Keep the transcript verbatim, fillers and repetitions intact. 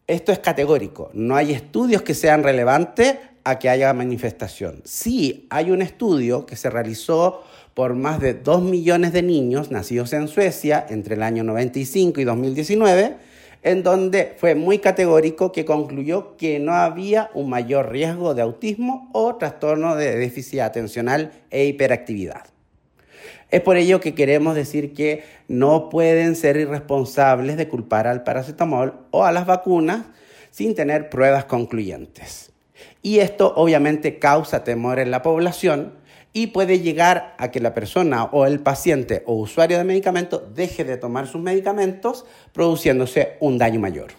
Esto es categórico. No hay estudios que sean relevantes a que haya manifestación. Sí, hay un estudio que se realizó por más de dos millones de niños nacidos en Suecia entre el año noventa y cinco y dos mil diecinueve, en donde fue muy categórico que concluyó que no había un mayor riesgo de autismo o trastorno de déficit atencional e hiperactividad. Es por ello que queremos decir que no pueden ser irresponsables de culpar al paracetamol o a las vacunas sin tener pruebas concluyentes. Y esto obviamente causa temor en la población y puede llegar a que la persona o el paciente o usuario de medicamento deje de tomar sus medicamentos, produciéndose un daño mayor.